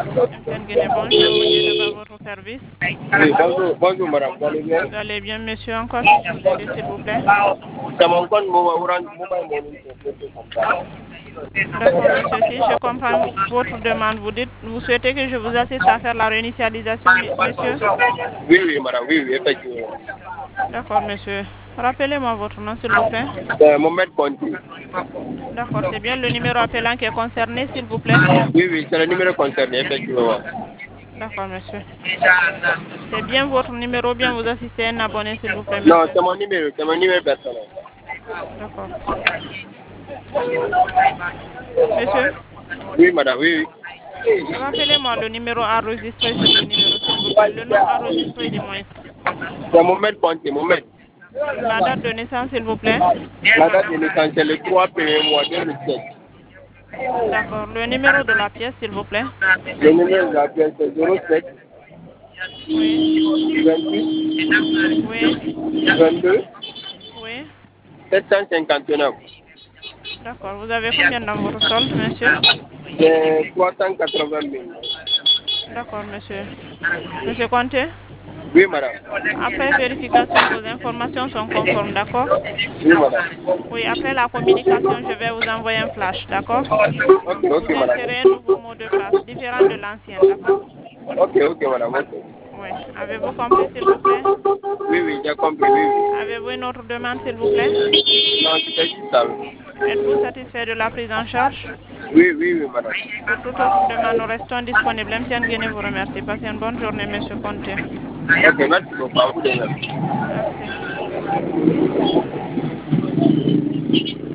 Monsieur Nguyen, bonjour, Dieynaba, votre service. Oui, bonjour madame, vous allez bien? Vous allez bien, monsieur? En quoi puis-je vous aider, s'il vous plaît? C'est mon compte Orange Mobile Money, c'est fait comme ça. D'accord, monsieur. Si je comprends votre demande, vous souhaitez que je vous assiste à faire la réinitialisation, monsieur? Oui, oui madame, oui, oui, effectivement. D'accord, monsieur. Rappelez-moi votre nom, s'il vous plaît. C'est Mohamed Conti. D'accord, c'est bien le numéro appelant qui est concerné, s'il vous plaît. Oui, oui, c'est le numéro concerné, effectivement. D'accord, monsieur. C'est bien votre numéro, bien vous assistez un abonné, s'il vous plaît, Non, monsieur. c'est mon numéro personnel. D'accord. Monsieur, Oui, madame, oui, oui. rappelez-moi le numéro enregistré sur le numéro, s'il vous plaît. Le nom enregistré, du moins. C'est Mohamed Conti, Mohamed. La date de naissance, s'il vous plaît. La date de naissance, c'est le 3 1er mois 2007. D'accord. Le numéro de la pièce, s'il vous plaît. Le numéro de la pièce, c'est 07 Oui. 28 Oui. 22 Oui. 759. D'accord. Vous avez combien dans votre solde, monsieur? C'est 380 000. D'accord, monsieur. Monsieur Conté, Oui, madame. après vérification, vos informations sont conformes, d'accord? Oui, madame. Oui, après la communication, je vais vous envoyer un flash, d'accord? Ok, Vous ok, madame. insérez un nouveau mot de passe, différent de l'ancien, d'accord? Ok, ok, madame. Ok. Oui. Avez-vous compris, s'il vous plaît? Oui, oui, j'ai compris. Oui, oui. Avez-vous une autre demande, s'il vous plaît? Non, c'était juste ça. Êtes-vous satisfait de la prise en charge? Oui, oui, oui, madame. Pour toute autre demande, nous restons disponibles. M. Nguyen vous remercie. Passez une bonne journée, monsieur Conté. Ok, merci beaucoup. À vous de même. Merci.